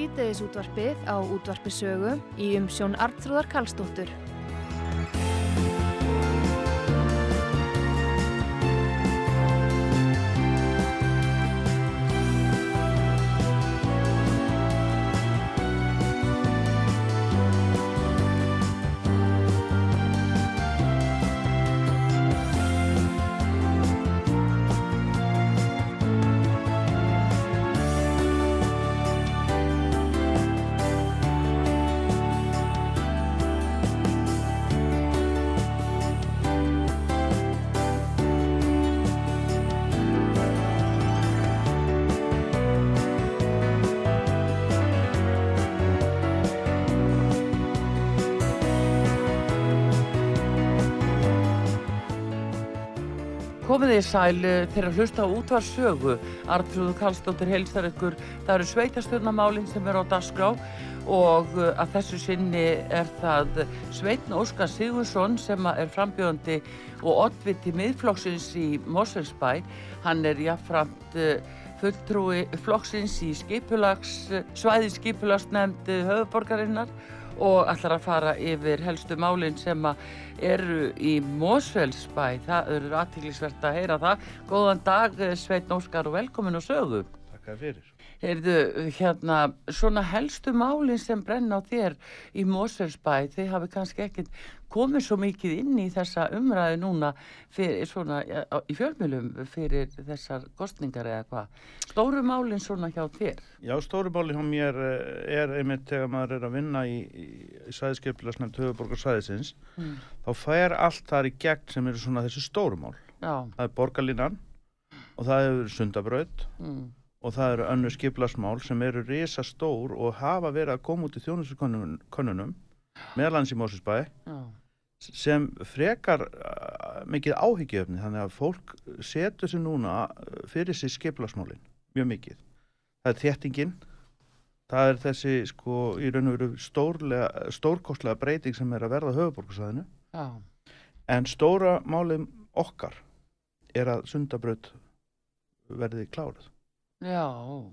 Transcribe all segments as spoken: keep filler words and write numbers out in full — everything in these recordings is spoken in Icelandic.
síðdegisútvarpið á Útvarpi Sögu í umsjón Arnþrúðar Karlsdóttur. Komið þið sæl þegar hlusta á Útvarp Sögu. Arnþrúður Karlsdóttir heilsar ykkur. Það eru sveitarstjórnarmálin sem eru á dagskrá og að þessu sinni er það Sveinn Óskar Sigurðsson sem er frambjóðandi og oddviti Miðflokksins í Mosfellsbæ. Hann er jafnframt fulltrúi flokksins í skipulags, svæði skipulagsnefnd höfuðborgarinnar og ætlar að fara yfir helstu málin sem eru í Mosfellsbæ. Það eru athyglisvert að heyra það. Góðan dag, Sveinn Óskar, og velkomin á Sögu. Takk fyrir. Heyrðu, hérna, svona helstu málin sem brenna á þér í Mosfellsbæ, þið hafi kannski ekkert komið svo mikið inn í þessa umræðu núna fyrir, svona, í fjölmiðlum fyrir þessar kosningar eða hvað. Stóru málin svona hjá þér? Já, stóru málin hjá mér er einmitt þegar maður er að vinna í, í, í svæðisskipulagsnefnd höfuðborgarsvæðisins, mm. þá fær allt þar í gegn sem eru svona þessi stóru mál. Já. Það er borgarlínan og það er Sundabraut. Mm. Og það eru önnur skipulagsmál sem eru risastór og hafa verið að koma út í þjónustukönnunum meðal annars í Mosfellsbæ sem frekar uh, mikið áhyggjuefni, þannig að fólk setur sig núna fyrir sig skipulagsmálin mjög mikið. Það er þéttingin, það er þessi sko í raun og veru stórlega, stórkostlega breyting sem er að verða á höfuðborgarsvæðinu. Já. En stóra málið okkar er að Sundabraut verði kláruð. Já,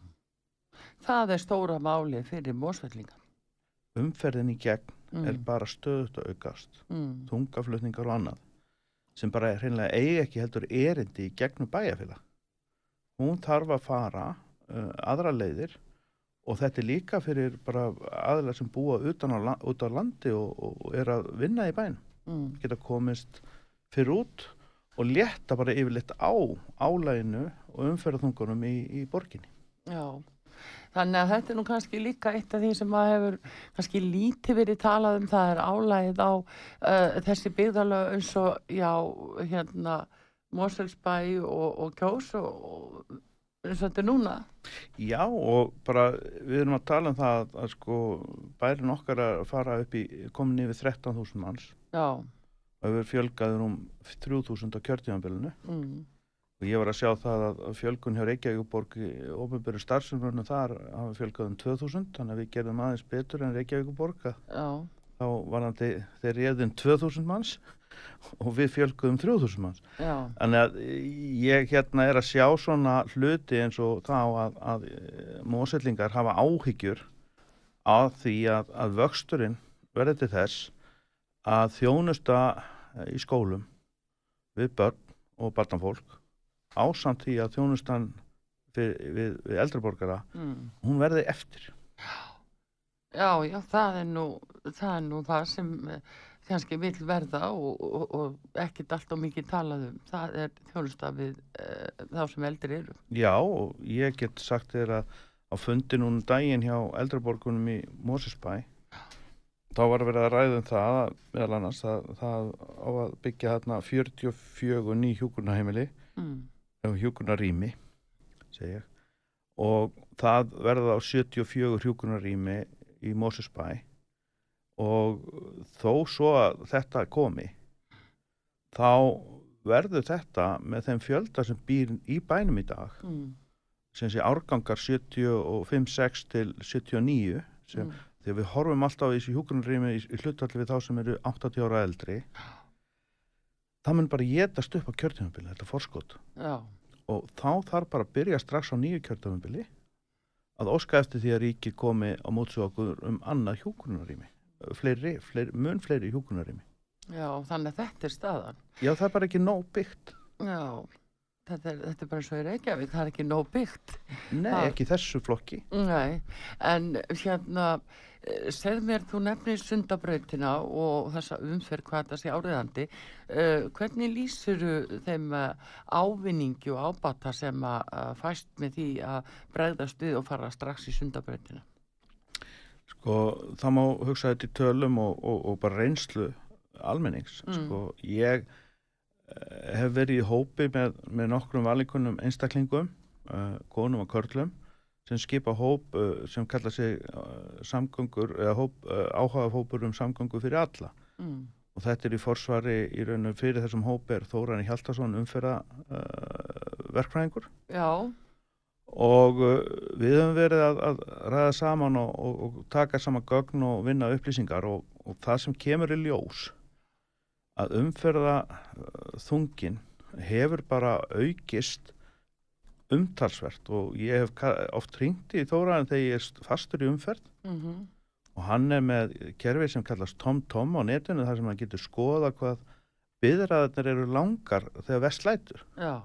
það er stóra máli fyrir Mosfellinga. Umferðin í gegn mm. er bara stöðugt að aukast, mm. þungaflutningar og annað, sem bara hreinlega eigi ekki heldur erindi í gegnum bæjarfélag. Hún þarf að fara uh, aðra leiðir og þetta er líka fyrir bara aðilar sem búa utan á, út á landi og, og er að vinna í bænum. Mm. Geta komist fyrir út og létta bara yfirleitt á álæginu og umferðarþungunum í, í borginni. Já, þannig að þetta er nú kannski líka eitt af því sem maður hefur kannski lítið verið talað um, það er álægið á uh, þessi byggðarlög eins og, já, hérna, Mosfellsbæ og, og Kjós og eins og þetta er núna. Já, og bara við erum að tala um það að, að sko bærin okkar að fara upp í, komin yfir þrettán þúsund manns. Já. Og við fjölgaður um þrjú þúsund á kjörtímabilinu. Mm. Og ég var að sjá það að fjölgun hjá Reykjavíkurborg í opinberu starfsumröðinu þar hafa fjölgað um tvö þúsund, þannig að við gerðum aðeins betur en Reykjavíkurborg. Já. Þá var hann þeir, þeir réðin tvö þúsund manns og við fjölguðum þrjú þúsund manns. Já. Þannig að ég hérna er að sjá svona hluti eins og þá að, að Mosfellingar hafa áhyggjur af því að, að vöxturinn verði til þess að þjónusta í skólum við börn og barnafólk ásamt því að þjónustan við, við, við eldri borgara mm. hún verði eftir. Já, já, það er nú það, er nú það sem kannski vill verða og, og, og ekkert allt og mikið talað um. Það er þjónusta við e, þá sem eldri eru. Já, og ég get sagt þér að á fundi núna daginn hjá eldri borgunum í Mosfellsbæ þá var að vera að ræða um það, meðal annars, að það á að byggja þarna fjörutíu og fjögur ný hjúkrunarheimili, mm. eða hjúkrunarrými, segi ég, og það verða á sjötíu og fjögur hjúkrunarrými í Mosfellsbæ og þó svo að þetta komi, þá verður þetta með þeim fjölda sem býr í bænum í dag, mm. sem sé árgangar sjötíu og fimm sex til sjötíu og níu, sem mm. þegar við horfum alltaf í þessu hjúkrunarrými í, í hlutfalli við þá sem eru áttatíu ára eldri, það mun bara étast upp á kjörtímabili, þetta forskot. Já. Og þá þarf bara að byrja strax á nýju kjörtímabili að óska eftir því að ríkið komi á móts við okkur um annað hjúkrunarrými, fleiri, fleiri, mun fleiri hjúkrunarrými. Já, þannig að þetta er staðan. Já, það er bara ekki nóg byggt. Já, þetta er, þetta er bara svo í Reykjavík, það er ekki nóg byggt. Nei, það... ekki þessu flokki. Nei, en hérna, segð mér, þú nefnir Sundabrautina og þessa umferð hvað þetta sé áriðandi. Uh, hvernig lýsir þeim ávinningi og ábata sem að fæst með því að bregðast við og fara strax í Sundabrautina? Sko, það má hugsa þetta í tölum og, og, og bara reynslu almennings. Mm. Sko, ég hef verið í hópi með, með nokkrum valinkunum einstaklingum, uh, konum og körlum, sem skipa hóp uh, sem kalla sig uh, samgöngur, eða hóp, uh, áhuga hópur um samgöngur fyrir alla. Mm. Og þetta er í forsvari í raunum fyrir þessum hópi er Þórarinn Hjaltason umferða uh, verkfræðingur. Já. Og uh, við höfum verið að, að ræða saman og, og, og taka saman gögn og vinna upplýsingar og, og það sem kemur í ljós að umferða þungin hefur bara aukist umtalsvert og ég hef oft hringt í Þórarinn þegar ég er fastur í umferð mm-hmm. og hann er með kerfi sem kallast TomTom á netinu þar sem hann getur skoða hvað biðraðarnir eru langar þegar verst lætur. Já.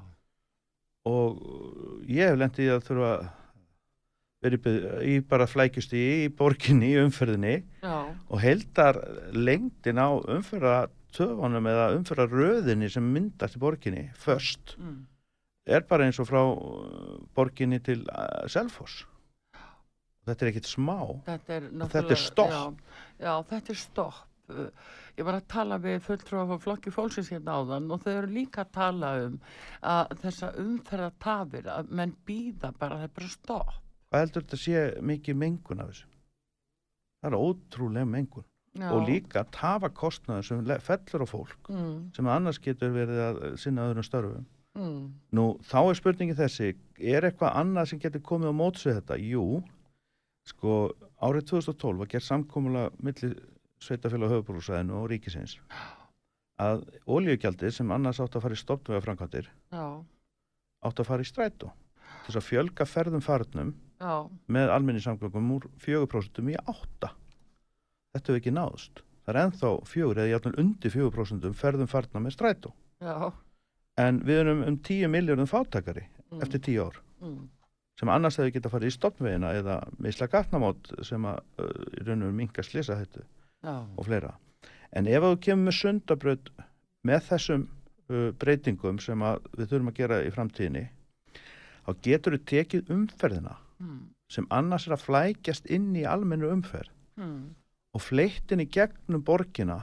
Og ég hef lent í að þurfa verið í bara flækjust í, í borginni í umferðinni. Já. Og heildar lengdin á umferða töfunum eða umfyrra röðinni sem myndast í borginni först mm. er bara eins og frá borginni til uh, Selfoss. Þetta er ekkit smá. Þetta er, þetta er stopp. Já, já, þetta er stopp. Ég var að tala við fulltrúa frá flokki fólksins hérna áðan og þau eru líka að tala um að þessa umferða tafir að menn býða bara, það er bara stopp. Hvað heldur þetta sé mikið mengun af þessu? Það er ótrúlega mengun. Já. Og líka tafa kostnaður sem fellur á fólk mm. sem annars getur verið að sinna öðrum störfum. Mm. Nú, þá er spurningi þessi, er eitthvað annað sem getur komið á móts við þetta? Jú, sko, árið tvö þúsund og tólf var gert samkomulag milli sveitarfélag á höfuðborgarsvæðinu og ríkisins að olíugjaldið sem annars átt að fara í stofnvegaframkvæmdir átt að fara í strætó til þess að fjölga ferðum farnum Já. Með almenningssamgöngum úr fjögur prósent í átta. Þetta hefur ekki náðst. Það er ennþá fjögur eða jafnvel undir fjögur prósent ferðum farna með strætó. Já. En við erum um tíu milljörðum fátakari mm. eftir tíu ár. Mm. Sem annars hefur getað farið í stofnvegina eða misla gatnamót sem að uh, í raun og minka slisa þetta og fleira. En ef þú kemur með Sundabraut með þessum uh, breytingum sem að við þurfum að gera í framtíðinni, þá getur þú tekið umferðina mm. sem annars er að flækjast inn í almennu umferð mm. og fleitt inn í gegnum borgina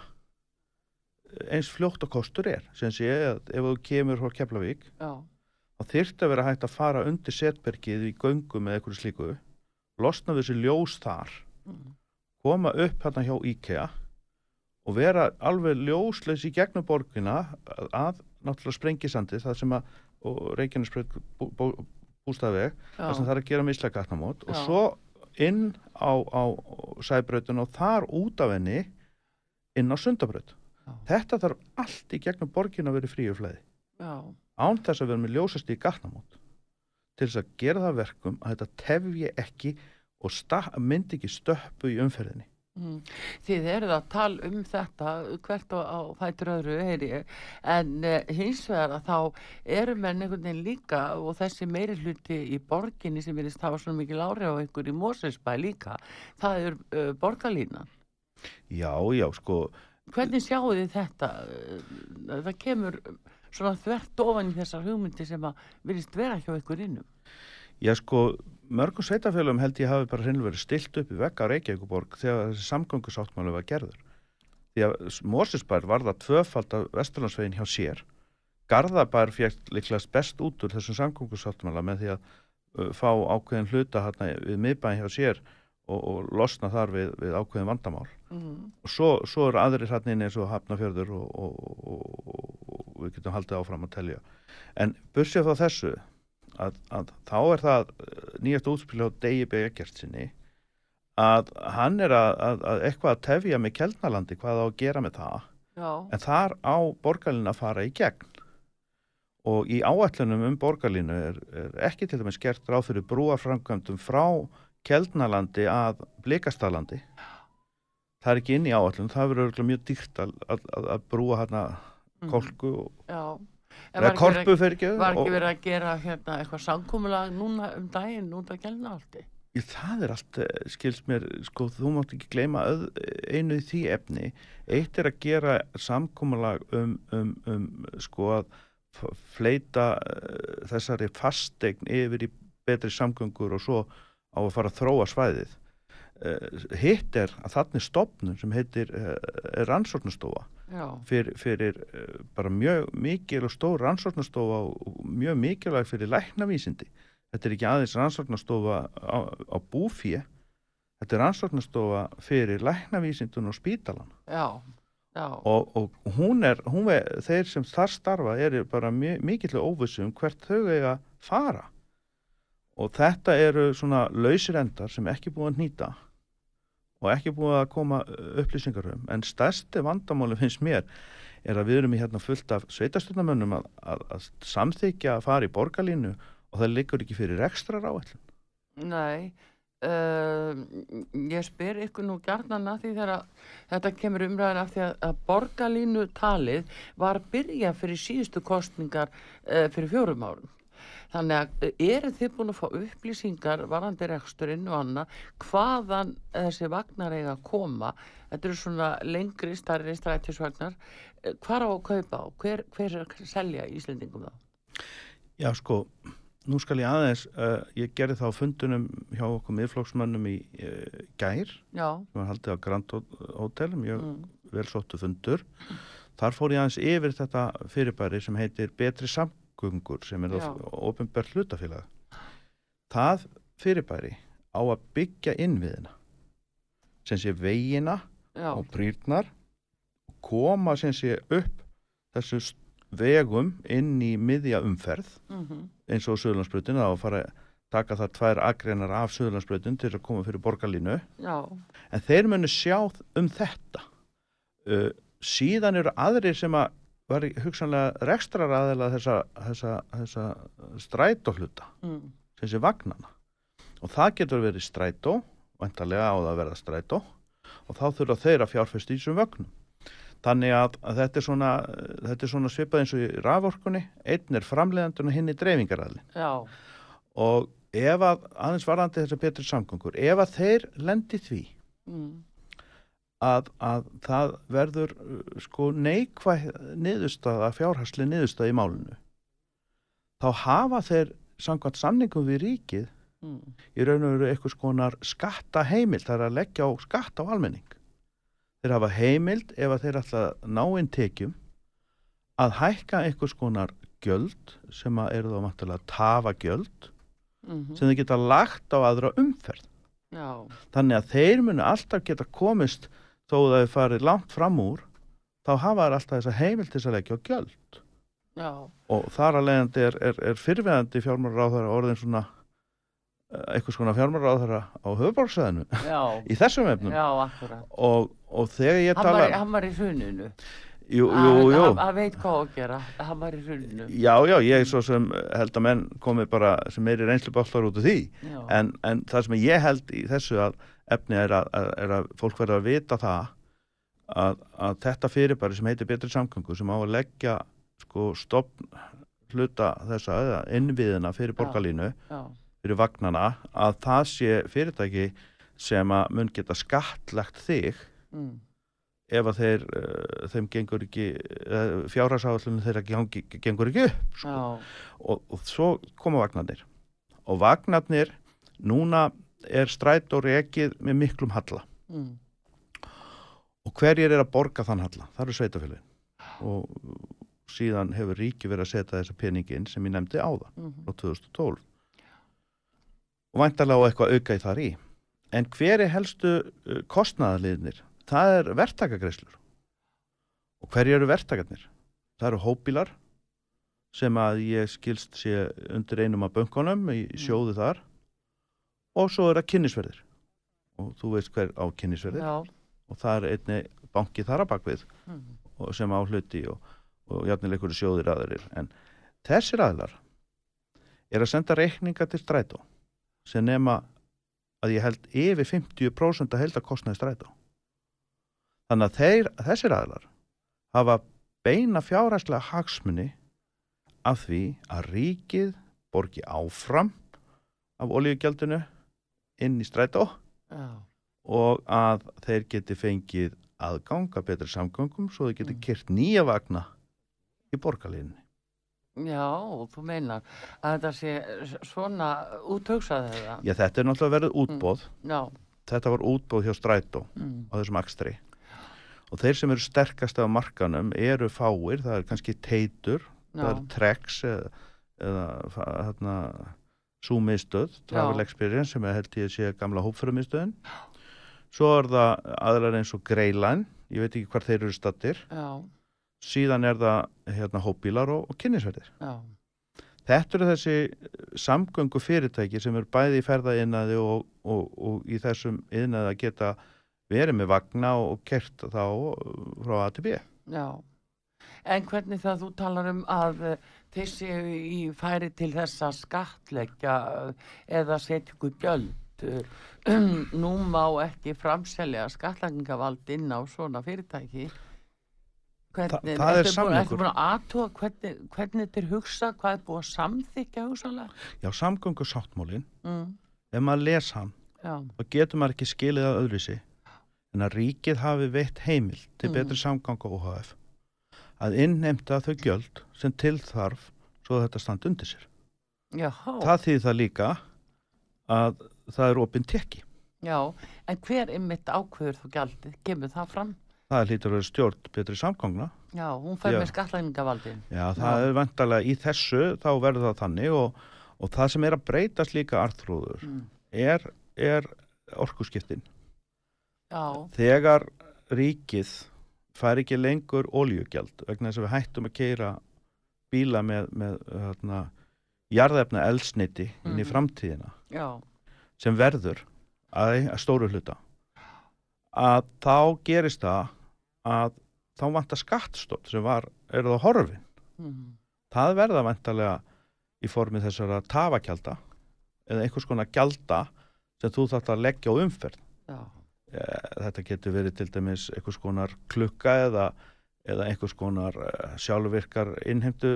eins fljótt og kostur er. Sem sé að ef þú kemur frá Keflavík, Já. Þá þyrfti að vera hægt að fara undir setbergið í göngum eða eitthvað slíku, losna við þessi ljós þar, mm. koma upp hérna hjá IKEA og vera alveg ljóslaus í gegnum borgina að, að náttúrulega Sprengisandi, það sem að og Reykjanesbraut bú, bú, bústaðveg, það sem það er að gera misla gatnamót og svo inn á, á Sæbrautun og þar út af henni inn á Sundabraut. Já. Þetta þarf allt í gegnum borgina að vera fríu flæði. Já. Án þess að vera með ljósast í gatnamót til þess að gera það verkum að þetta tefji ekki og sta- myndi ekki stöppu í umferðinni. Mm. Þið eruð að tala um þetta hvert á, á fætur öðru heyri en uh, hins vegar að þá eru menn einhvern veginn líka og þessi meiri hluti í borginni sem virðist hafa svona mikil áhrif á einhver í Mosfellsbæ líka, það er uh, borgarlínan. Já, já, sko. Hvernig sjáu þið þetta? Það kemur svona þvert ofan í þessar hugmyndi sem að virðist vera hjá einhver innum. Já, sko, mörgum sveitafélagum held ég hafi bara hreinlega verið stilt upp í vegg á Reykjavíkurborg þegar þessi samgöngusáttmáli var gerður. Því að Mosfellsbær var það tvöfald af Vesturlandsveginn hjá sér. Garðabær fékk líklegast best út úr þessum samgöngusáttmála með því að uh, fá ákveðin hluta hérna við miðbæinn hjá sér og, og losna þar við, við ákveðin vandamál. Mm. Og svo, svo eru aðrir hérna inn eins og Hafnarfjörður og, og, og, og við getum haldið áfram að telja. En bursið frá þessu Að, að þá er það nýjast útspil á Degi B. Eggertsinni að hann er að, að, að eitthvað að tefja með Keldnalandi hvað á að gera með það. Já. En þar á borgarlínan að fara í gegn og í áætlunum um borgarlínu er, er ekki til dæmis gert ráð fyrir brúarframkvæmdum frá Keldnalandi að Blikastalandi. Það er ekki inn í áætlunum, það verður örugglega mjög dýrt að, að, að brúa hérna Kolku og eða Korpu fyrir ekki. Var ekki verið að gera hérna eitthvað samkomulag núna um daginn út af Keldnalandi? Það er allt, skilst mér, sko, þú mátt ekki gleyma öð, einu í því efni. Eitt er að gera samkomulag um, um, um sko, að fleita uh, þessari fasteign yfir í betri samgöngur og svo á að fara að þróa svæðið. Uh, hitt er að þarna stofnun sem heitir uh, rannsóknastofa fyrir, fyrir uh, bara mjög mikil og stór rannsóknastofa og mjög mikilvæg fyrir læknavísindi. Þetta er ekki aðeins rannsóknastofa á, á búfé, þetta er rannsóknastofa fyrir læknavísindun og spítalan. Já, já. Og, og hún er, hún er, þeir sem þar starfa eru bara mikill óvissu um hvert þau eiga að fara. Og þetta eru svona lausir endar sem ekki búið að nýta og ekki búið að koma upplýsingar um. En stærsti vandamáli finnst mér er að við erum í hérna fullt af sveitarstjórnarmönnum að, að, að samþykja að fara í borgarlínu og það liggur ekki fyrir ekstra áætlun. Nei, uh, ég spyr ykkur nú gjarnan að því þegar þetta kemur umræðin af því að, að borgarlínu talið var að byrja fyrir síðustu kostningar uh, fyrir fjórum árum. Þannig að eru þið búin að fá upplýsingar varðandi reksturinn og annað hvaðan þessi vagnar eiga að koma? Þetta eru svona lengri, stærri strætisvagnar. Hvar á að kaupa á? Hver, hver er að selja Íslendingum þá? Já, sko, nú skal ég aðeins, uh, ég gerði það á fundunum hjá okkur miðflokksmönnum í uh, gær, Já. sem var haldið á Grand Hotel, mjög mm. vel sóttu fundur. Mm. Þar fór ég aðeins yfir þetta fyrirbæri sem heitir betri samgöngur, sem er opinbert hlutafélag. Það fyrirbæri á að byggja innviðina, sem sé vegina Já. og prýrnar, koma sem sé upp þessu vegum inn í miðja umferð mm-hmm. eins og Suðurlandsbrautin þá að fara að taka það tvær akreinar af Suðurlandsbrautin til að koma fyrir borgarlínu. Já. En þeir munu sjá um þetta. Uh, síðan eru aðrir sem að var hugsanlega rekstraraðila þessa, þessa, þessa strætóhluta mm. sem sé vagnana. Og það getur verið strætó, væntanlega á það að verða strætó og þá þurfa þeir að fjárfesta í þessum vögnum. Þannig að, að þetta er svona, þetta er svona svipað eins og í raforkunni, einn er framleiðandinn og hinn er dreifingaraðilinn. Já. Og ef að, aðeins varðandi þessar betri samgöngur, ef að þeir lendi því mm. að, að það verður sko neikvæð niðurstaða, fjárhagsleg niðurstaða í málinu, þá hafa þeir samkvæmt samningum við ríkið mm. í raun og veru eitthvað skonar skattaheimild, það er að leggja á skatt á almenning. Þeir hafa heimild ef að þeir ætla að ná inn tekjum að hækka einhvers konar gjöld sem að eru þá máttulega tafa gjöld mm-hmm. sem þeir geta lagt á aðra umferð. Já. Þannig að þeir munu alltaf geta komist þó að þeir farið langt fram úr, þá hafa þeir alltaf þessa heimild til þess að leggja á gjöld. Já. Og þar að leiðandi er, er, er fyrrverandi fjármálaráðherra orðin svona eitthvað svona fjármálaráðherra á höfuðborgarsvæðinu í þessum efnum. Já, akkurat. Og, og þegar ég hann tala... Var, hann var í hruninu. Jú, jú, jú. Hann veit hvað að gera. Hann var í hruninu. Já, já, ég svo sem held að menn komið bara sem meiri reynslubállar út af því. En, en það sem ég held í þessu að efni er að, er að fólk verður að vita það að, að þetta fyrirbæri sem heitir betri samgöngu sem á að leggja sko stofn hluta þessa eða innviðina fyrir borgarlínu, já. Fyrir vagnana, að það sé fyrirtæki sem að mun geta skattlagt þig mm. ef að þeir, uh, þeim gengur ekki, uh, fjárhagsáætlunum þeirra gengur, gengur ekki upp. Sko. Og, og svo koma vagnarnir. Og vagnarnir, núna er strætó rekið með miklum halla. Mm. Og hverjir er að borga þann halla? Það eru sveitarfélögin. Og síðan hefur ríki verið að setja þessa peningin sem ég nefndi áðan, mm-hmm. á tvö þúsund og tólf. Og væntanlega á eitthvað auka í þar í. En hver er helstu uh, kostnaðarliðnir? Það er verktakagreiðslur. Og hverju eru verktakarnir? Það eru hópbílar sem að ég skilst sé undir einum af bönkunum í sjóðu mm. þar. Og svo er það kynnisverðir. Og þú veist hver á kynnisverðir. Já. Og það er einni banki þar að bakvið mm. og sem á hluti og, og jafnilega einhverju sjóðir aðrir. En Þessir aðilar er að senda reikninga til strætó sem nema að ég held yfir fimmtíu prósent að heildarkostnaði strætó. Þannig að þeir, þessir aðilar hafa beina fjárhagslega hagsmuni af því að ríkið borgi áfram af olíugjaldinu inn í strætó Já. og að þeir geti fengið aðgang að betri samgöngum svo þeir geti keyrt nýja vagna í borgarlínunni. Já, þú meinar að þetta sé svona úthugsað þetta. Já, þetta er náttúrulega verið útboð. Mm. Já. Þetta var útboð hjá strætó mm. á þessum akstri. Og þeir sem eru sterkast af markanum eru fáir, það er kannski Teitur, Já. Það er Trex eða, eða hérna Súmiðstöð, Travel Experience sem er held ég sé gamla hópferðarmiðstöðin. Svo er það aðrar eins og Greyline, ég veit ekki hvar þeir eru stattir. Já. Síðan er það hérna hópbílar og, og kynnisverðir. Já. Þetta eru þessi samgöngu fyrirtæki sem eru bæði í ferðaiðnaði og, og, og í þessum iðnaði að geta verið með vagna og kert þá frá A til B. Já. En hvernig það þú talar um að þeir séu í færi til þess að skattleggja eða setja ykkur gjöld. Nú má ekki framselja skattlagningarvald inn á svona fyrirtæki. Hvernig, Þa, það er samningur. Ertu búin að athuga hvernig, hvernig þetta er hugsað, hvað er búið að samþykja hugsaðlega? Já, samgöngusáttmálinn, mm. ef maður les hann, Já. þá getur maður ekki skilið að öðruvísi en að ríkið hafi veitt heimild til Mm. betri samganga O H F að innheimta þau gjöld sem til þarf svo að þetta standi undir sér. Jáhá. Það þýðir það líka að það er opinn tekki. Já, en hver er mitt ákveður þú gjaldið? Kemur það fram? Það hlýtur að vera stjórn betri samgangna. Já, hún fær Já. með skattlagningarvaldin. Já, það Já. er vantarlega í þessu, þá verður það þannig og, og það sem er að breytast líka Arnþrúður Mm. er, er orkuskiptin. Já. Þegar ríkið fær ekki lengur olíugjald vegna þess að við hættum að keyra bíla með, með hérna, jarðefna eldsneyti inn í Mhm. framtíðina Já. sem verður að, að stóru hluta að þá gerist það að þá vantar skattstótt sem var, er það horfin. Mm. Það verða vantarlega í formi þessara tafagjalda eða einhvers konar gjalda sem þú þarft að leggja á umferð. Já. Þetta getur verið til dæmis einhvers konar klukka eða, eða einhvers konar sjálfvirkar innheimtu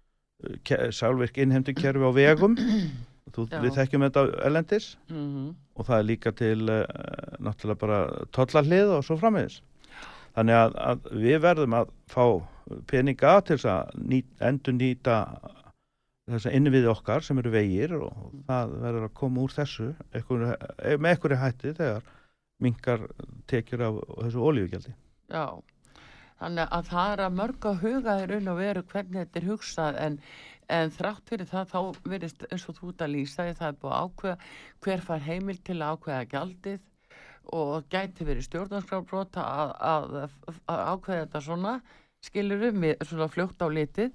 sjálfvirk innheimtu kerfi á vegum. Þú, við þekkjum þetta erlendis Mm-hmm. og það er líka til uh, náttúrulega bara tollahlið og svo framvegis. Þannig að, að við verðum að fá peninga til þess að nýt, endur nýta þess að innviði okkar sem eru vegir og það verður að koma úr þessu einhver, með einhverju hætti þegar minnkar tekjur af þessu olíugjaldi. Já, þannig að það er að mörg að huga í raun og veru hvernig þetta er hugsað en, en þrátt fyrir það þá verðist eins og þú ert að lýsa því það er búið að ákveða hver fær heimild til að ákveða gjaldið og gæti verið stjórnarskrárbrot að, að, að ákveða þetta svona skilurum við svona fljótt á litið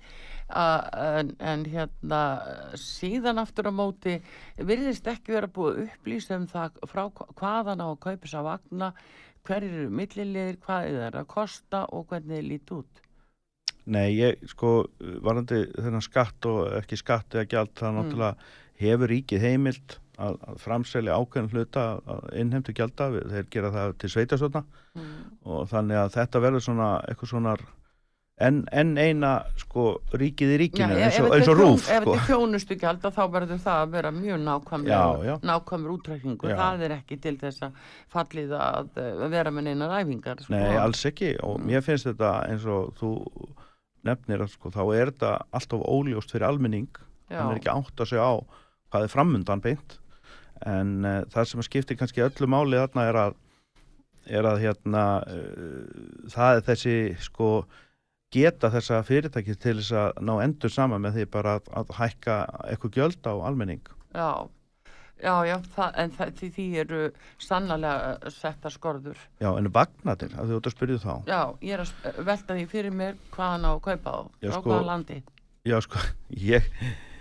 en, en hérna síðan aftur á móti virðist ekki vera búið að upplýsa um það frá hvaðan á að kaupa þess að vagna, hverjir eru milliliðir, hvað er það að kosta og hvernig þið lít út? Nei, ég sko varandi þennan skatt og ekki skatt eða gjald það mm. náttúrulega hefur ríkið heimild að, að framselja ákveðin hluta að innheimtu gjalda, þeir gera það til sveitarstjórna mm. og þannig að þetta verður svona eitthvað svona En, en eina sko ríkið í ríkinu já, eins og, eins og rúf ef sko. þetta er þjónustu gjald þá verður það að vera mjög nákvæmur útreikningur, það er ekki til þess að fallið að vera með neina ræfingar sko. Nei, alls ekki og mm. mér finnst þetta eins og þú nefnir að sko, þá er þetta alltaf óljóst fyrir almenning, já. Hann er ekki átt að segja á hvað er framundan beint en uh, það sem skiptir kannski öllu máli þarna er að er að hérna uh, það er þessi sko geta þessa fyrirtæki til þess að ná endur saman með því bara að, að hækka eitthvað gjöld á almenning. Já, já, já, það, en það, því, því eru sannarlega setta skorður. Já, en vagnatir, að þú ert að spyrja þá. Já, ég er að velta því fyrir mér hvaðan á að kaupa á, já, á sko, hvaða landi. Já, sko, ég,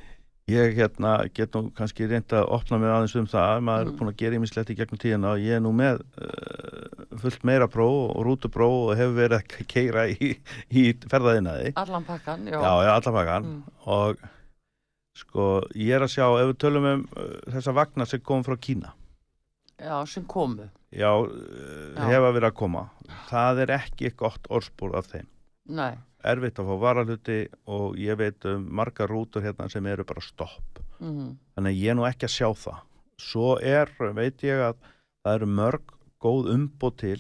ég hérna, get nú kannski reynd að opna mig aðeins um það, maður mm. er búin að gera ýmislegt í gegnum tíðina og ég er nú með uh, fullt meira próf og rútupróf og hefur verið að keyra í, í ferðaðinaði. Allan pakkan, já. Já, já, allan pakkan. Mm. Og sko, ég er að sjá, ef við tölum um uh, þessa vagna sem kom frá Kína. Já, sem komu. Já, já. Hefa verið að koma. Það er ekki gott orðspor af þeim. Nei. Erfitt að fá varahluti og ég veit um margar rútur hérna sem eru bara stopp. Mm-hmm. Þannig að ég er nú ekki að sjá það. Svo er, veit ég að það eru mörg góð umboð til.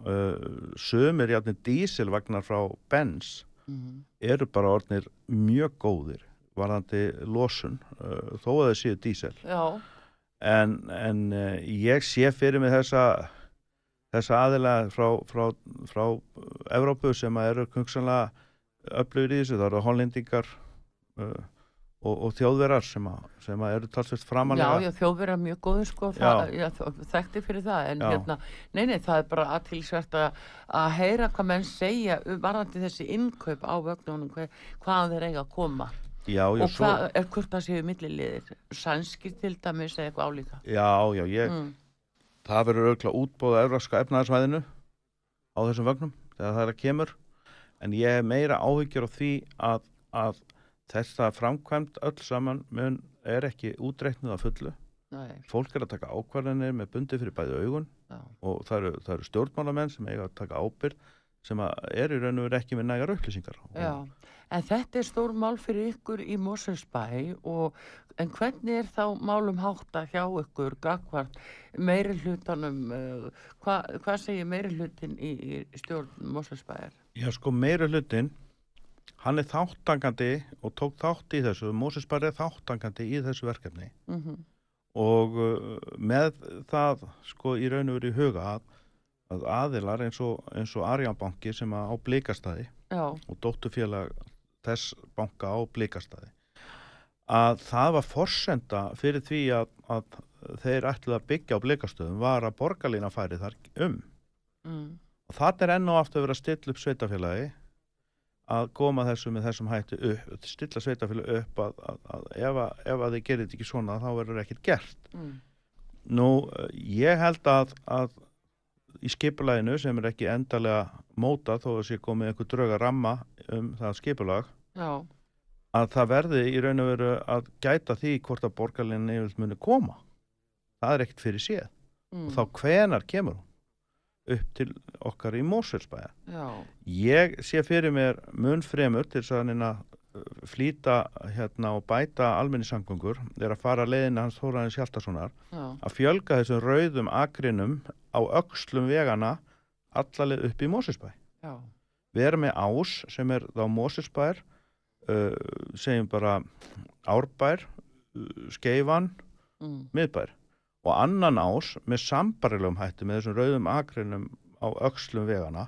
Uh, sumir jafnir dísilvagnar frá Benz mm-hmm. eru bara orðnir mjög góðir varðandi losun, uh, þó að það séu dísil. Já. En, en uh, ég sé fyrir mig þessa þessa aðilega frá, frá, frá Evrópu sem eru hugsanlega öflugir í þessu, það eru hollendingar uh, og, og þjóðverjar sem, að, sem að eru talsvist framanlega. Já, já, þjóðverjar mjög góður sko, það, já, þekkti fyrir það, en já. hérna, nei, nei, það er bara athyglisvert að, að heyra hvað menn segja varðandi þessi innkaup á vögnunum, hvað, hvaðan þeir eiga að koma. Já, já, og hvað er hvort það séu milliliðir, sænskir til dæmis eða eitthvað álíka? Já, já, ég... Mm. Það verður auðvitað útbóð á evrópska efnahagsvæðinu á þessum vögnum þegar það er að kemur. En ég hef meira áhyggjur á því að, að þessa framkvæmd öll saman mun er ekki útreiknuð að fullu. Nei. Fólk er að taka ákvarðanir með bundi fyrir bæði augun. Já. Og það eru, það eru stjórnmálamenn sem eiga að taka ábyrgð sem að er í raun og veru ekki með nægar upplýsingar. Já, en þetta er stór mál fyrir ykkur í Mosfellsbæ og en hvernig er þá málum hátta hjá ykkur gagvart meiri hlutanum, uh, hva, hvað segir meiri hlutin í, í stjórn Mosfellsbæjar? Já, sko meiri hlutin, hann er þáttangandi og tók þátt í þessu, Mosfellsbæjar er þáttangandi í þessu verkefni mm-hmm. og uh, með það sko í raun og veru í huga að að aðilar eins og, eins og Arionbanki sem á Blikastaði Já. Og dótturfélag þess banka á Blikastaði að það var forsenda fyrir því að, að þeir ætluðu að byggja á Blikastöðum var að borgarlína færi þar um mm. og það er enn og aftur að vera að stilla upp sveitafélagi að koma þessu með þessum hætti upp stilla sveitafélagi upp að, að, að ef, að, ef að þið gerir þetta ekki svona þá verður ekkert gert mm. Nú, ég held að, að í skipulaginu sem er ekki endalega móta þó að sé komið einhver drauga ramma um það skipulag Já. Að það verði í raun og veru að gæta því hvort að borgarlínan yfirleitt muni koma það er ekkert fyrir séð mm. og þá hvenar kemur hún upp til okkar í Mosfellsbæja ég sé fyrir mér mun fremur til þess að neina flýta hérna og bæta almenningssamgöngur er að fara leiðina hans Þórarins Hjaltasonar að fjölga þessum rauðum akrinum á öxlum vegana allarleið upp í Mosfellsbæ. Já. Við erum með ás sem er þá Mosfellsbær, uh, segjum bara Árbær, uh, Skeifan, mm. Miðbær og annan ás með sambarilegum hætti með þessum rauðum akrinum á öxlum vegana.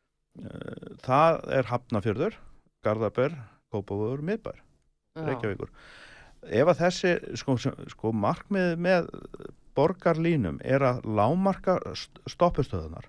Uh, það er Hafnarfjörður, Garðabær, Kópavogur, Miðbær, Reykjavíkur. Ef að þessi sko, sko markmið með borgarlínum er að lágmarka stoppustöðunar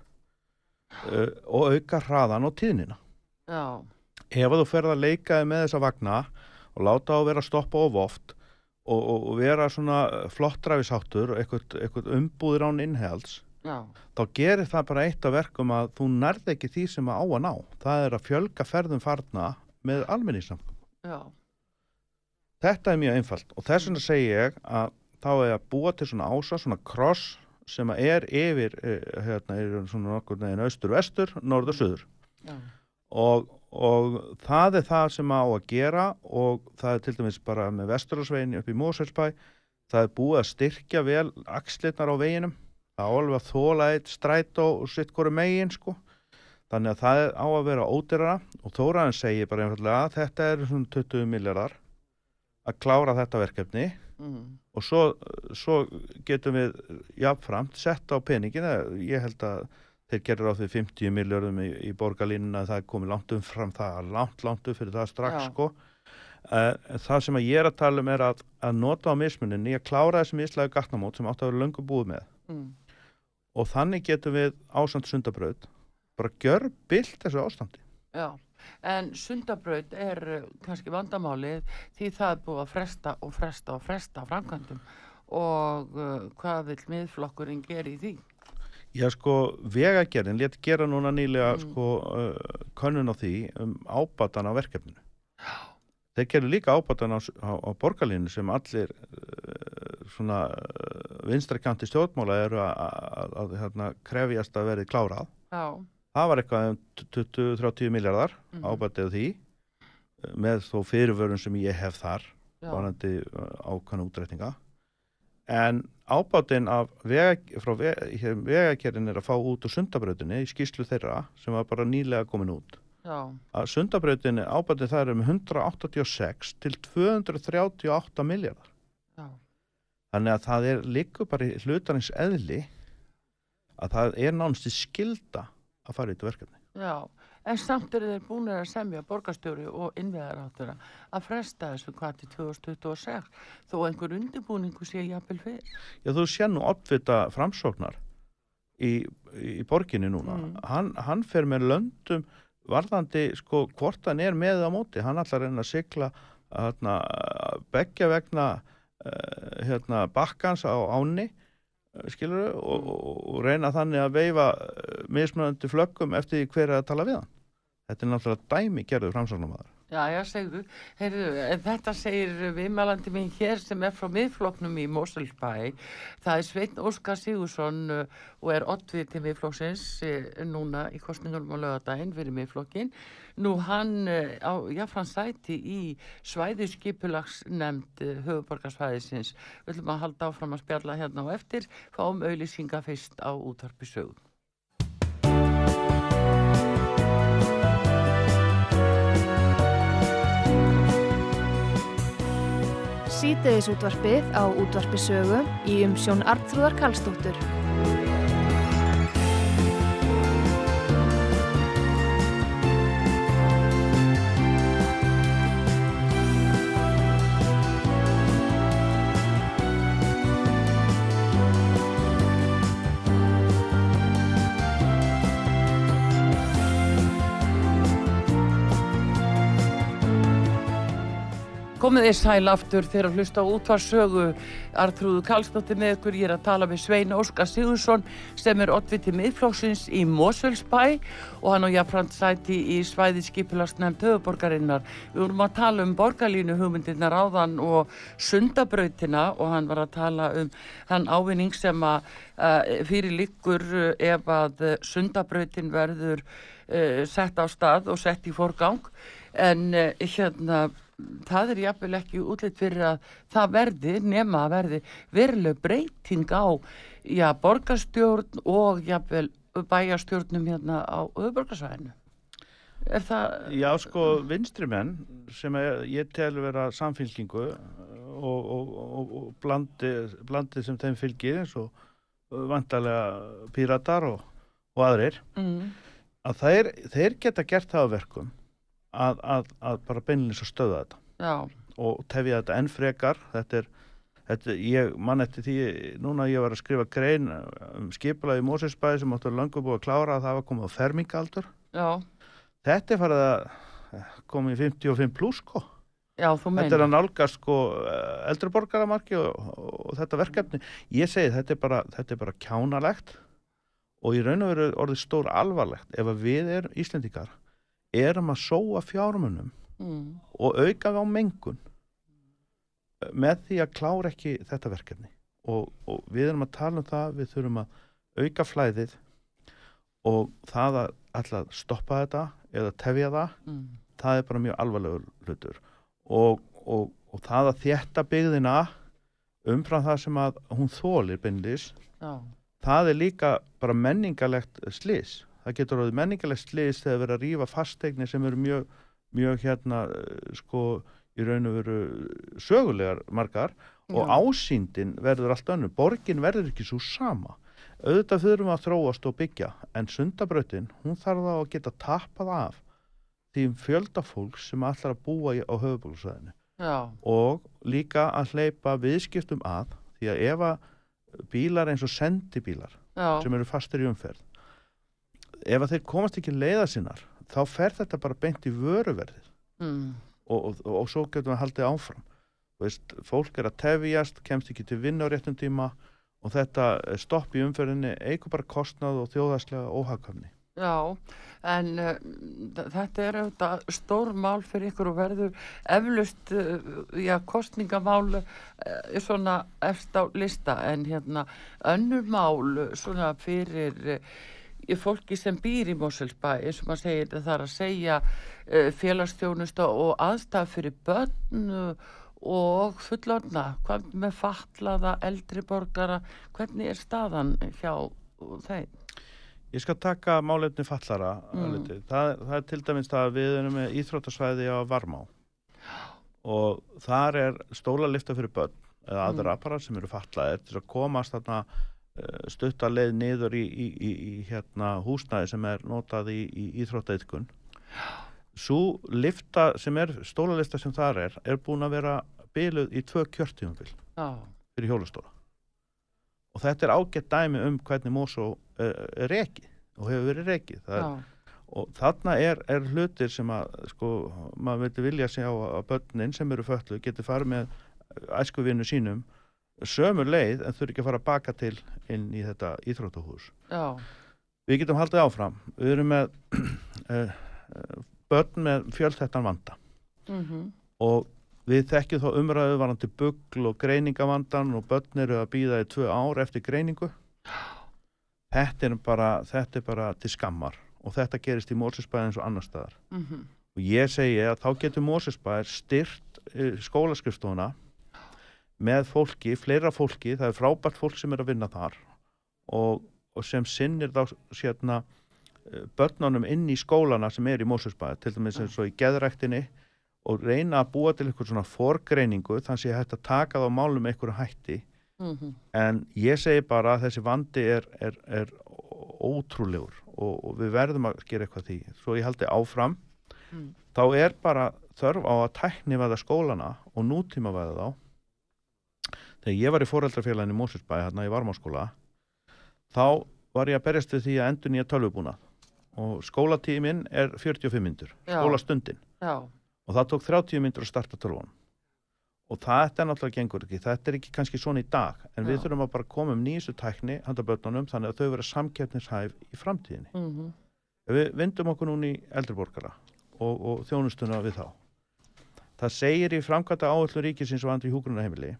uh, og auka hraðan og tíðnina. Já. Ef að þú ferð að leikaði með þessa vagna og láta á vera að stoppa of oft og, og, og vera svona flottræfisháttur, eitthvað, eitthvað umbúðir án innhalds, Já. Þá gerir það bara eitt af verkum að þú nærð ekki því sem að á að ná. Það er að fjölga ferðum farna með almenningssamgöngum. Já. Þetta er mjög einfalt og þess vegna segi ég að þá er að búa til svona ása, svona kross sem að er yfir hérna er svona nokkur neginn austur-vestur, norður-suður. Já. Og, og það er það sem á að gera og það er til dæmis bara með Vesturlandsveginn upp í Mosfellsbæ, það er búið að styrkja vel axlirnar á veginum, það á alveg að þola eitt strætó og sitt hvoru megin sko. Þannig að það er á að vera ódýrara og Þórarinn segir bara einfallega að þetta er svona tuttugu milljarðar að klára þetta verkefni mm. og svo, svo getum við jafnframt sett á peningin, ég held að þeir gerir á því fimmtíu milljörðum í, í borgarlínuna, það er komið langt umfram það, langt, langt upp fyrir það strax Já. Sko. Uh, það sem að ég er að tala um er að, að nota á mismuninni, að klára þessi mislægu gatnamót sem átt að vera löngu búið með mm. og þannig getum við ásamt Sundabraut bara gjör bilt þessu ástandi. Já, en Sundabraut er kannski vandamálið því það er búið að fresta og fresta og fresta framkvæmdum og uh, hvað vil miðflokkurinn gera í því? Já, sko, Vegagerðin lét gera núna nýlega mm. sko, uh, könnun á því um ábatan á verkefninu. Já. Þeir gerðu líka ábatan á, á, á borgarlínu sem allir uh, svona uh, vinstrakanti stjórnmála eru að hérna krefjast að verði klárað. Já. Það var eitthvað um tuttugu til þrjátíu milljarðar mm. ábatið því með þó fyrirvörun sem ég hef þar varandi ákvæmna útrættinga. En ábátinn af vega, frá Vegagerðin er að fá út úr Sundabrautinni í skýrslu þeirra sem var bara nýlega komin út. Já. Að Sundabrautinni ábátinn það er um hundrað áttatíu og sex til tvö hundruð þrjátíu og átta milljarðar. Já. Þannig að það er liggur bara í hlutarins eðli að það er nánast í skylda að fara í þetta verkefni. Já, en samt eru þeir búin að semja borgarstjóri og innviðaráðherra að fresta þessu hvað til tvö þúsund tuttugu og sex þó einhver undirbúningu sé jafnvel fyrir. Já, þú sér nú oddvita Framsóknar í, í borginni núna. Mm. Hann, hann fer með löndum varðandi sko hvort hann er með á móti. Hann ætlar að reyna að sigla hérna, beggja vegna uh, hérna, bakkans á áni skilur og, og reyna þannig að veifa mismunandi flöggum eftir því hver er að tala við hann. Þetta er náttúrulega dæmi gerður Framsóknarmaður. Já, já, segðu. Heyrðu, þetta segir viðmælandi minn hér sem er frá miðflokknum í Mosfellsbæ. Það er Sveinn Óskar Sigurðsson og er oddviti miðflokksins núna í kosningunum á laugardaginn fyrir miðflokkin. Nú hann á jafnframt sæti í svæðisskipulagsnefnd höfuðborgarsvæðisins. Við ætlum að halda áfram að spjalla hérna á eftir, fáum auglýsinga fyrst á Útvarpi Sögu. Síðdegisútvarpið á Útvarpi Sögu í umsjón Arnþrúðar Karlsdóttur. Komið þið sæl aftur þegar að hlusta á Útvarpi Sögu. Arnþrúður Karlsdóttir með ykkur. Ég er að tala við Svein Óskar Sigurðsson sem er oddviti miðflokksins í Mosfellsbæ og hann á jafnframt sæti í svæðisskipulagsnefnd höfuðborgarinnar. Við vorum að tala um borgarlínu hugmyndirnar áðan og Sundabrautina og hann var að tala um hann ávinning sem að uh, fyrir liggur uh, ef að Sundabrautin verður uh, sett á stað og sett í forgang. En uh, hérna það er jafnvel ekki útlit fyrir að það verði, nema að verði veruleg breyting á já, borgarstjórn og jafnvel bæjarstjórnum hérna á höfuðborgarsvæðinu. Er það... Já, sko, vinstri menn sem er, ég tel vera samfylkingu og, og, og, og blandi, blandi sem þeim fylgir eins og vantarlega píratar og, og aðrir, mm. að þeir, þeir geta gert það á verkum Að, að, að bara beinlega svo stöða þetta. Já. Og tefja þetta enn frekar. Þetta er, þetta, ég man eftir því, núna ég var að skrifa grein um skipulagi í Mosfellsbæ sem áttu löngu búið að klára að það var komið á fermingaldur. Já. Þetta er farið að koma í fimmtíu og fimm pluss, sko. Já, þú meina. Þetta er að nálgast, sko, eldri borgaramarki og, og, og þetta verkefni. Ég segi, þetta er bara, þetta er bara kjánalegt og í raun og veru orðið stór alvarlegt ef að við erum Íslendingar erum að sóa fjármunum mm. og auka á mengun með því að klára ekki þetta verkefni og, og við erum að tala um það, við þurfum að auka flæðið og það að alltaf stoppa þetta eða tefja það, mm. það er bara mjög alvarlegur hlutur og, og, og það að þétta byggðina umfram það sem að hún þolir beinlis, Já. Það er líka bara menningarlegt slys. Það getur orðið menningarlegt slys þegar verið að rífa fasteignir sem eru mjög, mjög hérna, sko, í raun og veru sögulegar margar Já. Og ásýndin verður allt önnur. Borgin verður ekki svo sama. Auðvitað þurfum að þróast og byggja, en Sundabrautin, hún þarf þá að geta tappað af því fjölda fólks sem ætlar að búa á höfuðborgarsvæðinu. Já. Og líka að hleypa viðskiptum að, því að ef að bílar eins og sendibílar Já. Sem eru fastir í umferð, ef að þeir komast ekki leiða sinnar, þá fer þetta bara beint í vöruverðið mm. og, og, og, og svo getum við haldið áfram. Veist, fólk er að tefjast, kemst ekki til vinnu á réttum tíma og þetta stopp í umferðinni eigur bara kostnað og þjóðhagslega óhagkvæmni. Já, en uh, þetta er auðvitað stór mál fyrir ykkur og verður eflaust, uh, já, kostningamál uh, svona efst á lista, en hérna önnur mál svona fyrir uh, fólki sem býr í Mosfellsbæ, eins og maður segir, það er að segja uh, félagsþjónusta og aðstæð fyrir börn uh, og fullorðna, hvað með fatlaða, eldri borgara, hvernig er staðan hjá þeim? Ég skal taka málefni fatlara. Mm. Það, það er til dæmis það að við erum með íþróttasvæði á Varmá og þar er stólalifta fyrir börn eða aðra mm. bara sem eru fatlaðir til að komast þarna stutta leið niður í, í, í, í hérna, húsnæði sem er notað í, í íþróttaiðkun. Sú lifta sem er, stólalifta sem þar er, er búin að vera biluð í tvö kjörtímabil oh. fyrir hjólastóla. Og þetta er ágætt dæmi um hvernig Mosó er, er rekið og hefur verið rekið. Það er, oh. Og þarna er, er hlutir sem að, sko, maður vildi vilja sjá að börnin sem eru fötluð geti farið með æskuvinu sínum sömu leið en þurfi ekki að fara að baka til inn í þetta íþróttahús. Oh. Við getum haldið áfram. Við erum með börn með fjölþættan vanda. Mm-hmm. Og við þekkjum þá umræðu varandi bugl og greiningavandan og börn eru að bíða í tvö ár eftir greiningu. Þetta er bara, þetta er bara til skammar og þetta gerist í Mosfellsbæ eins og annar staðar. Mm-hmm. Og ég segi að þá getur Mosfellsbæ styrt skólaskrifstofuna með fólki, fleira fólki, það er frábært fólk sem er að vinna þar og, og sem sinnir þá sérna börnunum inn í skólana sem er í Mosfellsbæ, til dæmis eins og í geðræktinni og reyna að búa til eitthvað svona forgreiningu þannig að hægt að taka það á málum með einhverju hætti. Mm-hmm. En ég segi bara að þessi vandi er, er, er ótrúlegur og, og við verðum að gera eitthvað því. Svo ég haldi áfram, mm. þá er bara þörf á að tæknivæða skólana og nútímavæða þá. Þegar ég var í foreldrafélaginu í Mosfellsbæ, hérna í Varmáskóla, þá var ég að berjast við því að endur nýja tölvubúnað og skólatíminn er fjörutíu og fimm mínútur, skólastundin. Já. Og það tók þrjátíu mínútur að starta tölvunum. Og þetta er náttúrulega gengur ekki. Þetta er ekki kannski svona í dag, en Já. Við þurfum að bara koma um nýjustu tækni handa börnunum þannig að þau vera samkeppnishæf í framtíðinni. Mm-hmm. Við vindum okkur núna í eldri borgara og, og þjónustuna við þá. Það segir í framkvæmda áætlun ríkisins og andri hjúkrunarheimili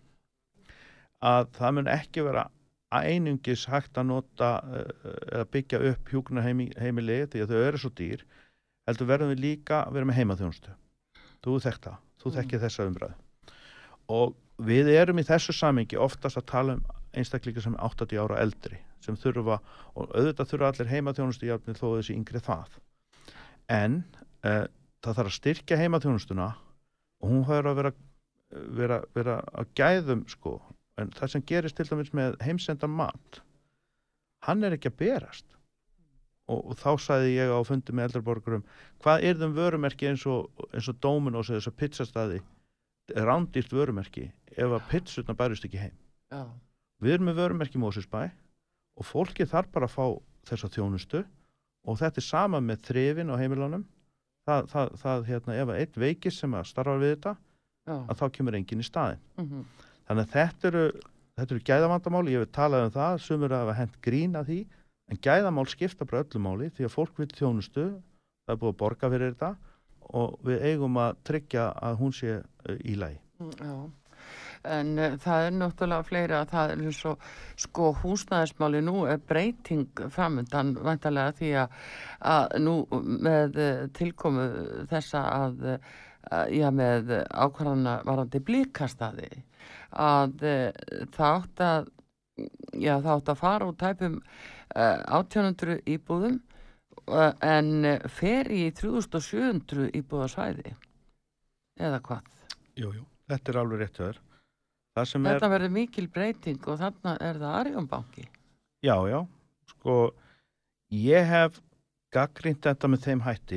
að það mun ekki vera einungis hægt að nota eða byggja upp hjúkrunarheimili því að þau eru svo dýr, heldur verðum við líka að vera með heimaþjónustu. Þú þekkt það, þú þekkir mm. þessa umræðu. Og við erum í þessu samhengi oftast að tala um einstaklingar sem er áttatíu ára eldri, sem þurfa, og auðvitað þurfa allir heimaþjónustu jafnvel þó þessi yngri það. En uh, það þarf að styrkja heimaþjónustuna og hún höfður að vera, vera, vera að gæðum, sko. En það sem gerist til dæmis með heimsendan mat, hann er ekki að berast. Og, og þá sagði ég á fundi með eldri borgurum, hvað er þeim vörumerki eins og, eins og Dominos eða þess að pizzastæði, rándýrt vörumerki ef að pizzurna bærist ekki heim. Já. Við erum með vörumerki í Mosfellsbæ og fólki þarf bara að fá þessa þjónustu og þetta er sama með þrifin á heimilunum. Það, það, það hérna, ef að einn veikist sem að starfa við þetta, Já. Að þá kemur enginn í staðinn. Mm-hmm. Þannig að þetta eru, þetta eru gæðavandamáli, ég hef talað um það, sumir hafa hent grín að því, en gæðamál skipta bara öllu máli því að fólk vil þjónustu, það er búið að borga fyrir þetta og við eigum að tryggja að hún sé í lagi. Já, en uh, það er náttúrulega fleira að það er eins og sko húsnæðismáli nú er breyting framundan væntanlega því að, að nú með tilkomu þessa að, að já með ákvarðana varandi blíkastaði að uh, það átt að já það átt að fara úr tæpum uh, átján hundruð íbúðum uh, en uh, fer í þrjú þúsund sjö hundruð íbúðasvæði eða hvað? Jú, jú, þetta er alveg rétt höður. Þetta er... verður mikil breyting og þarna er það Arjónbanki. Já, já, sko ég hef gagnrýnt þetta með þeim hætti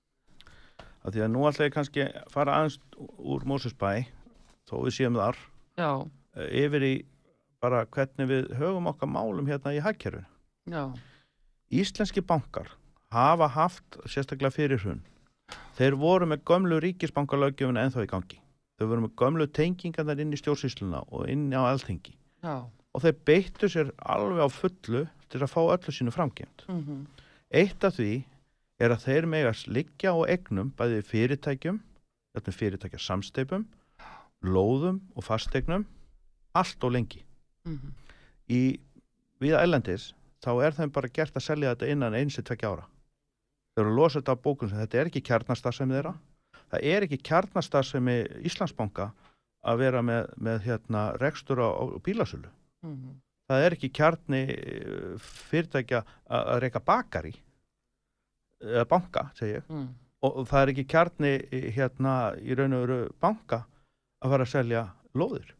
að því að nú ætla ég kannski fara aðeins úr Mosfellsbæ þó við séum þar já. Yfir í bara hvernig við höfum okkar málum hérna í hagkerfinu. Já. Íslenski bankar hafa haft sérstaklega fyrir hrun. Þeir voru með gömlu ríkisbankalöggjöfuna ennþá í gangi. Þau voru með gömlu tengingarnar inn í stjórnsýsluna og inn á Alþingi. Já. og þeir beittu sér alveg á fullu til að fá öllu sínu framgengt. Mm-hmm. Eitt af því er að þeir megast liggja á eignum bæði fyrirtækjum, þetta fyrirtækja samsteipum, lóðum og fasteignum, allt og lengi. Mm-hmm. Í viða erlendis, þá er þeim bara gert að selja þetta innan eins til tveggja ára. Þeir eru að losa þetta á bókun sem þetta er ekki kjarnastarfsemi þeirra. Það er ekki kjarnastarfsemi Íslandsbanka að vera með, með hérna, rekstur á, á bílasölu. Mm-hmm. Það er ekki kjarni fyrirtækja að reka bakari eða banka, segi ég. Mm. Og, og það er ekki kjarni hérna í raun og veru banka að fara að selja lóðir.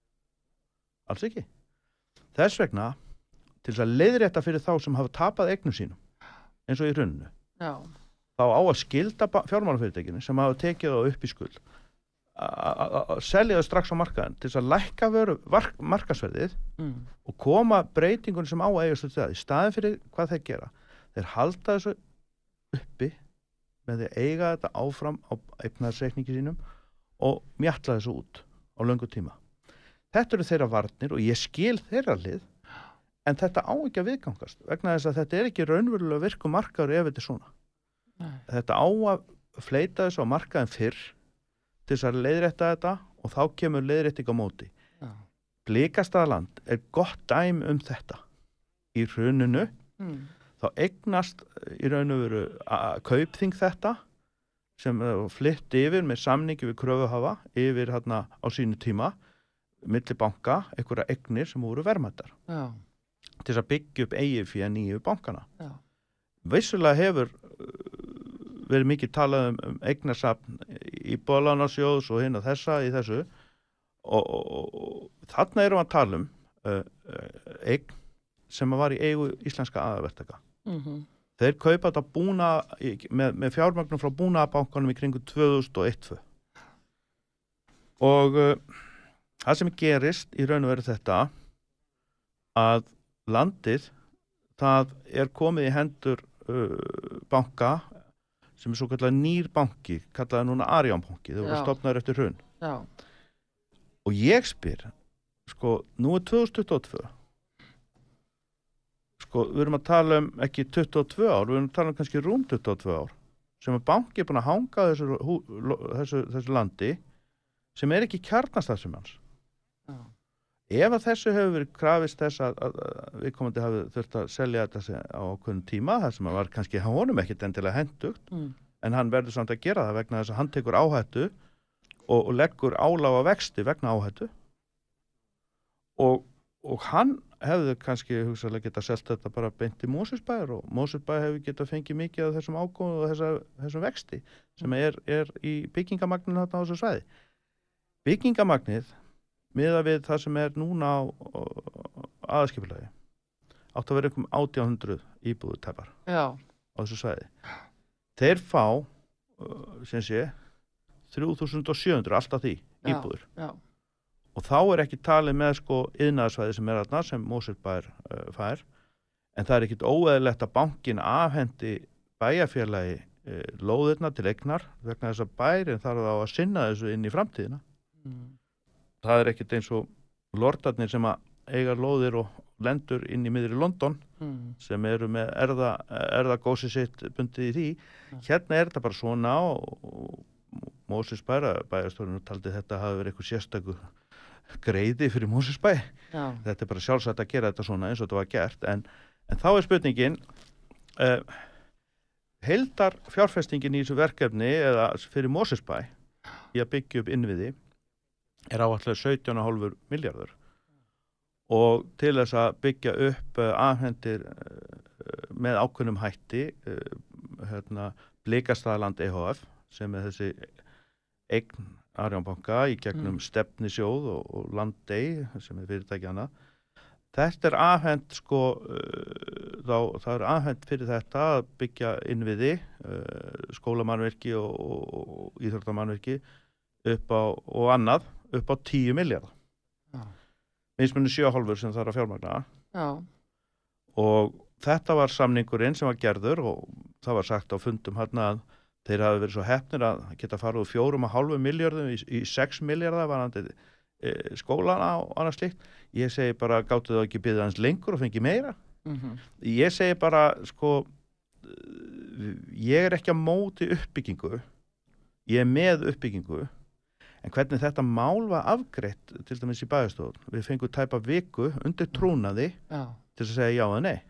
Alls ekki. Þess vegna, til þess að leiðrétta fyrir þá sem hafa tapað eignum sínum, eins og í hruninu, já. Þá á að skilda fjármálafyrirtækinu sem hafa tekið þá upp í skuld að selja það strax á markaðin til þess að lækka veru markasverðið mm. og koma breytingun sem á að eiga stöðu það. Í staðin fyrir hvað þeir gera, þeir halda þessu uppi með því að eiga þetta áfram á eignarsreikningi sínum og mjatla þessu út á löngu tíma. Þetta eru þeirra varnir og ég skil þeirra lið, en þetta á ekki að viðgangast vegna þess að þetta er ekki raunverulega virku markaður ef þetta er svona. Nei. Þetta á að fleita þessu á markaðin fyrr til þess að leiðrétta þetta og þá kemur leiðrétting á móti. Ja. Blikastaðaland er gott dæmi um þetta. Í hruninu mm. þá eignast í raun og veru að kaupþing þetta sem flytt yfir með samningi við kröfuhafa yfir hérna á sínu tíma milli banka, einhverja eignir sem voru verðmætar. Já. Til þess að byggja upp eigið fyrir nýju bankana. Já. Vissulega hefur verið mikið talað um, um eignarsafn í Íbúðalánasjóðs og hinn og þessa í þessu og, og, og þarna erum við að tala um uh, uh, eign sem var í eigu íslenska aðalverktaka. Mm-hmm. Þeir kaupa þetta búna með, með fjármagnum frá Búnaðarbankanum í kringum tvö þúsund og eitt til tvö. Og uh, það sem gerist í raun og veru þetta að landið það er komið í hendur uh, banka sem er svo kallar nýr banki, kallaði núna Arion banki, þau voru stofnaður eftir hrun. Já. Og ég spyr, sko, nú er tvö þúsund tuttugu og tvö. Sko, við erum að tala um ekki tuttugu og tvö ár, við erum að tala um kannski rúm tuttugu og tvö ár, sem að banki er búin að hanga þessu, þessu, þessu landi sem er ekki kjarnastarfsemi hans. Já. Ef að þessu hefur verið krafist þess að, að, að við komandi hafi þurft að selja þetta á okkur tíma, þar sem að var kannski honum ekkit endilega hentugt, mm. en hann verður samt að gera það vegna þess að hann tekur áhættu og, og leggur álag á vexti vegna áhættu og, og hann hefði kannski hugsaðlega geta selt þetta bara beint í Mosfellsbæjar og Mosfellsbæjar hefur getað fengið mikið af þessum ágóðum og þessa, þessum vexti sem er, er í byggingamagninu þarna á þessu svæði. Byggingamagnið miðað við það sem er núna á, á aðalskipulagi átt að vera einhverjum átján hundruð íbúður tæpar á þessu svæði. Þeir fá uh, sem sé þrjú þúsund sjö hundruð alltaf því íbúður. Já, já. Og þá er ekki talið með sko iðnaðarsvæði sem er þarna sem Mosfellsbær uh, fær en það er ekkit óeðlilegt að bankin afhendi bæjarfélagi uh, lóðirna til eignar vegna þess að bærin þarf þá að sinna þessu inn í framtíðina. Mm. Það er ekkit eins og lordarnir sem að eiga lóðir og lendur inn í miðri London mm. sem eru með erða, erðagósi sitt bundið í því. Ja. Hérna er þetta bara svona og, og Mosfellsbær bæjarstjórinn taldi þetta hafi verið eitthvað sérstakur greiði fyrir Mosfellsbæ. Ja. Þetta er bara sjálfsagt að gera þetta svona eins og þetta var gert en, en þá er spurningin uh, heildar fjárfestingin í þessu verkefni eða fyrir Mosfellsbæ í að byggja upp innviði er áallega sautján komma fimm milljarður og til þess að byggja upp uh, afhendir uh, með ákveðnum hætti uh, hérna, Blikastaðaland E H F sem er þessi eign Arion banka í gegnum mm. Stefnisjóð og, og Landey sem er fyrirtækjana. Þetta er afhend sko uh, þá, það er afhend fyrir þetta að byggja innviði uh, skólamannvirki og, og, og íþróttamannvirki upp á og annað upp á tíu milljarða. Já. Mismunni sjö komma fimm sem þarf að fjármagna. Já. Og þetta var samningurinn sem var gerður og það var sagt á fundum hérna að þeir hafi verið svo heppnir að geta farið úr fjórum og hálfu milljörðum í, í sex milljarða varandi e, skólana og annað slikt. Ég segi bara, gáttu það ekki byggða hans lengur og fengi meira. Mm-hmm. Ég segi bara, sko, ég er ekki að móti uppbyggingu, ég er með uppbyggingu, en hvernig þetta mál var afgreitt, til dæmis í Bæjarstofun, við fengum tæpa viku undir trúnaði já. Til að segja já eða nei.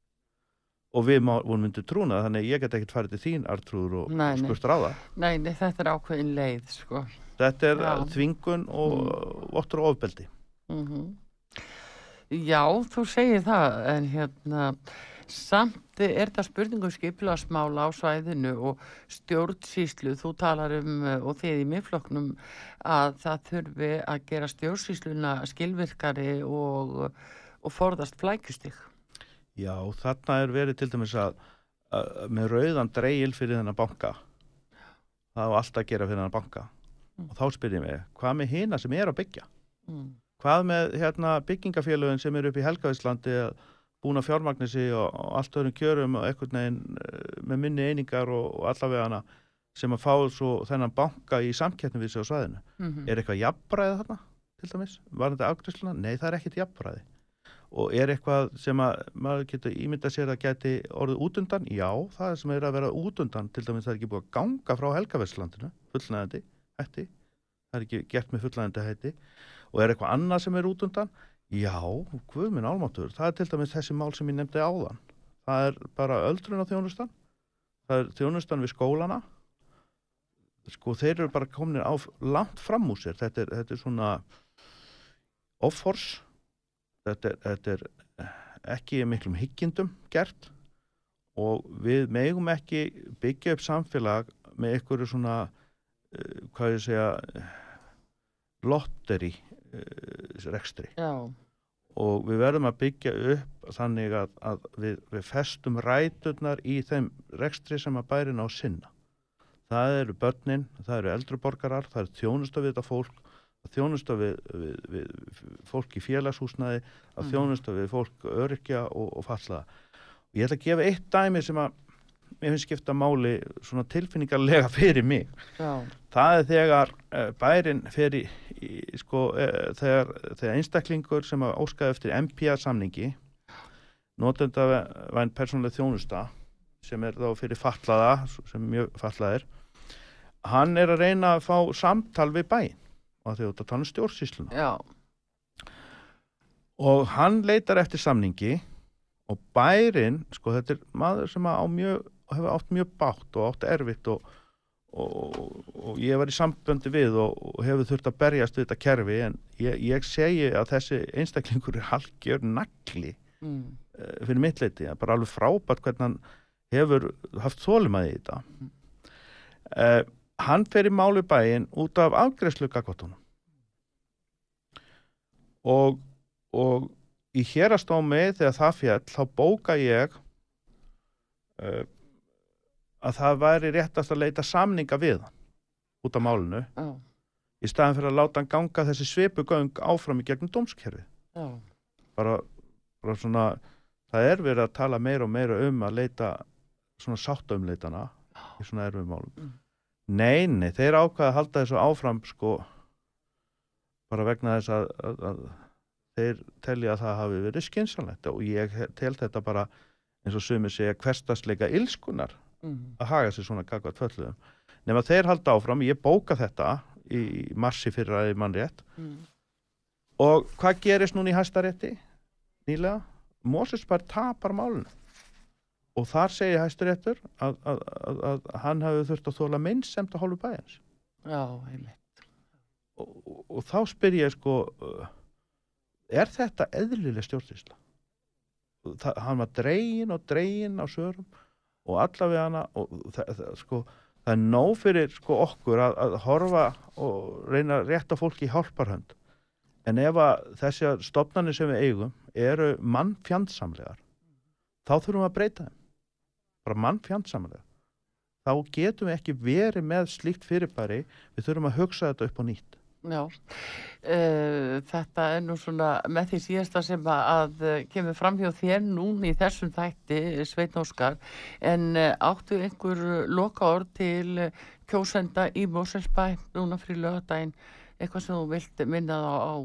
Og við vorum undir trúnað, þannig ég get ekkert farið til þín, Arnþrúður, og nei, spurt ráða. Nei, nei, þetta er ákveðin leið, sko. Þetta er já. Þvingun og mm. vottur og ofbeldi. Mm-hmm. Já, þú segir það, en hérna, samt er þetta spurningum skipulagsmála á svæðinu og stjórnsýslu, þú talar um, og þið í miðflokknum, að það þurfi að gera stjórnsýsluna skilvirkari og, og forðast flækjustig. Já, þarna er verið til dæmis að, að með rauðan dreigil fyrir þennan banka. Það var alltaf að gera fyrir þennan banka. Mm. Og þá spyr ég mig, hvað með hina sem er að byggja? Mm. Hvað með hérna, byggingafélögin sem eru upp í Helgavíslandi búin að fjármagna sig og, og allt öðrum kjörum og einhvern veginn með minni einingar og, og allavega hana sem að fá svo þennan banka í samkeppni við sig á svæðinu. Mm-hmm. Er eitthvað jafnræði þarna, til dæmis? Var þetta afgreiðsluna? Nei, það er ekkert jafnræði. Og er eitthvað sem að maður getur ímyndað sér að geti orðið útundan? Já, það sem er að vera útundan, til dæmis það er ekki búið að ganga frá Helgavíslandinu, fullnægjandi hætti, það er ekki gert með fullnægjandi hætti, og er eitthvað annað sem er útundan? Já, guð minn almáttugur, það er til dæmis þessi mál sem ég nefndi áðan. Það er bara öldrun á þjónustan, það er þjónustan við skólana, sko þeir eru bara komin á langt fram úr sér, þetta er, þetta er svona offors. Þetta er, þetta er ekki miklum hyggindum gert og við megum ekki byggja upp samfélag með einhverju svona, uh, hvað ég segja, lotteri uh, rekstri. Já. Og við verðum að byggja upp þannig að, að við, við festum ræturnar í þeim rekstri sem að bærin á sinna. Það eru börnin, það eru eldruborgarar, það eru þjónusta við þetta fólk, að þjónusta við, við, við fólk í félagshúsnæði, að þjónusta við fólk öryrkja og, og fallaða. Og ég ætla að gefa eitt dæmi sem að mér finnst skipta máli svona tilfinningarlega fyrir mig. Já. Það er þegar uh, bærin fer í, í sko, uh, þegar, þegar einstaklingur sem að óskaði eftir M P A-samningi, notendavæn persónuleg þjónusta, sem er þá fyrir fallaða, sem mjög fallaðir, hann er að reyna að fá samtal við bæinn. Og því að það tala um stjórnsýsluna. Já. Og hann leitar eftir samningi og bærin, sko þetta er maður sem á mjög, hefur átt mjög bátt og átt erfitt og, og, og ég var í samböndi við og, og hefur þurft að berjast við þetta kerfi en ég, ég segi að þessi einstaklingur er halgjör nagli mm. uh, fyrir mitt leiti. Það er bara alveg frábært hvernig hann hefur haft þolinmæði í þetta. Mm. Uh, Hann fer í máli bæinn út af afgreiðslu gagnvart og, og í hérastómi þegar það féll þá bóka ég uh, að það væri réttast að leita samninga við hann út af málinu oh. í staðin fyrir að láta hann ganga þessi svipugöng áfram í gegnum dómskerfið. Oh. Bara, bara svona, það er verið að tala meira og meira um að leita svona sáttaumleitana oh. í svona erfum málum. Mm. Nei, nei, þeir ákvaða að halda þessu áfram sko bara vegna þess að, að, að þeir telja að það hafi verið skynsamlegt og ég tel þetta bara eins og sumir segja hversdagsleika illskunar mm. að haga sér svona gagnvart fötluðum. Nema þeir halda áfram, ég bóka þetta í marsi fyrir að mann rétt mm. og hvað gerist núna í Hæstarétti? Nýlega? Mosesbær tapar málinu. Og þar segir Hæstiréttur að, að, að, að hann hafi þurft að þola meinsemd að hálfu bæjans. Já, einmitt. Og, og, og þá spyr ég sko, er þetta eðlileg stjórnsýsla? Það, hann var dregin og dregin á sörum og allavega hana, og það, það, sko, það er nóg fyrir sko, okkur að, að horfa og reyna að rétta fólki í hjálparhönd. En ef að þessi stofnanir sem við eigum eru mannfjandsamlegar, þá þurfum við að breyta þeim. Bara mannfjandsamlega. Þá getum við ekki verið með slíkt fyrirbæri, við þurfum að hugsa þetta upp á nýtt. Já, uh, þetta er nú svona með því síðasta sem að uh, kemur fram hjá þér núna í þessum þætti, Sveinn Óskar, en uh, áttu einhver lokaorð til uh, kjósenda í Mosfellsbæ núna fyrir laugardaginn, eitthvað sem þú vilt minna það á?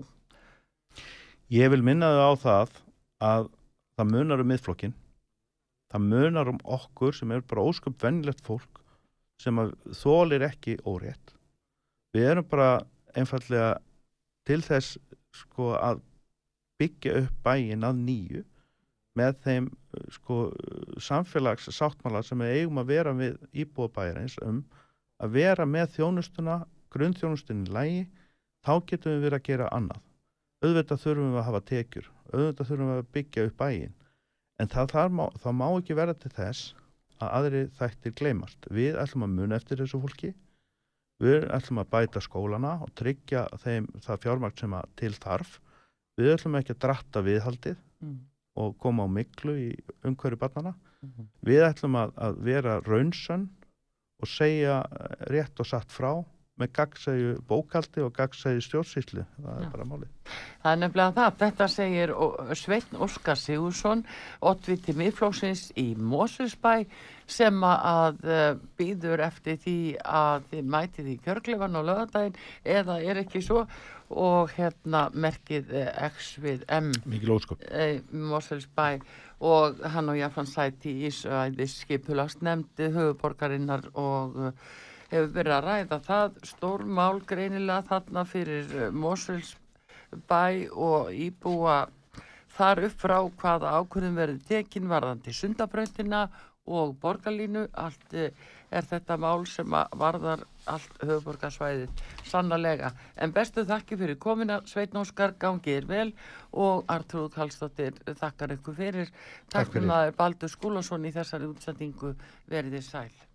Ég vil minna það á það að það munar um miðflokkin, það munar um okkur sem er bara ósköp venjulegt fólk sem að þolir ekki órétt. Við erum bara einfallega til þess sko að byggja upp bæinn að nýju með þeim sko samfélags sáttmála sem við eigum að vera við íbúa bæjarins um að vera með þjónustuna, grunnþjónustunni í lagi, þá getum við verið að gera annað. Auðvitað þurfum við að hafa tekjur, auðvitað þurfum við að byggja upp bæinn, en það, það, má, það má ekki vera til þess að aðri þættir gleymast. Við ætlum að muna eftir þessu fólki, við ætlum að bæta skólana og tryggja þeim það fjármagn sem að til þarf. Við ætlum ekki að dratta viðhaldið mm. og koma á miklu í umhverju barnana. Mm-hmm. Við ætlum að, að vera raunsönn og segja rétt og satt frá með gagnsæju bókhaldi og gagnsæju stjórnsýslu. Það er Já. bara málið. Það er nefnilega það. Þetta segir Sveinn Óskar Sigurðsson, oddviti Miðflokksins í Mosfellsbæ, sem að býður eftir því að þið mætið í kjörklefan á laugardaginn, eða er ekki svo, og hérna merkið X við M. Mikil ósköp. Mosfellsbæ, og hann og Jafnan sæti í svæðis skipulagsnefnd höfuðborgarinnar og hefur verið að ræða það stórmál greinilega þarna fyrir Mosfellsbæ og íbúa þar upp frá hvaða ákvörðum verið tekin varðandi Sundabrautina og borgarlínu. Allt er þetta mál sem varðar allt höfuðborgarsvæðið sannarlega. En bestu þakki fyrir komina, Sveinn Óskar, gangið er vel, og Arnþrúður Karlsdóttir þakkar ykkur fyrir. Takk fyrir. Baldur Skúlason í þessari útsendingu, verið þið sæl.